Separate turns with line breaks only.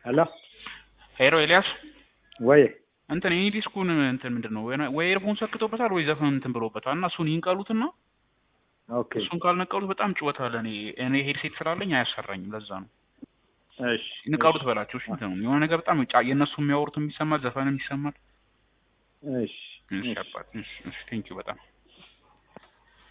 ሄሎ
ሄሎ ኤልያስ
ወይ
እንትን ይሄ ዲስኩን እንትን ምንድነው ወይ ኤርፎን ሰክቶበታል ወይ ዘፈን እንትን ብሎበታል እና እሱን ይንቀሉትና
ኦኬ
እሱን ካልነቀሉት በጣም ጭወት አለ። እኔ ሄድሴት ስላለኝ አያሰራኝም። ለዛ ነው
እሺ
ንቀሉት በላቸው። እሺ እንትን የሆነ ነገር በጣም የእነሱ የሚያወሩት የሚሰማል፣ ዘፈንም ይሰማል።
እሺ
እሺ አባት እሺ ቴንኪው በጣም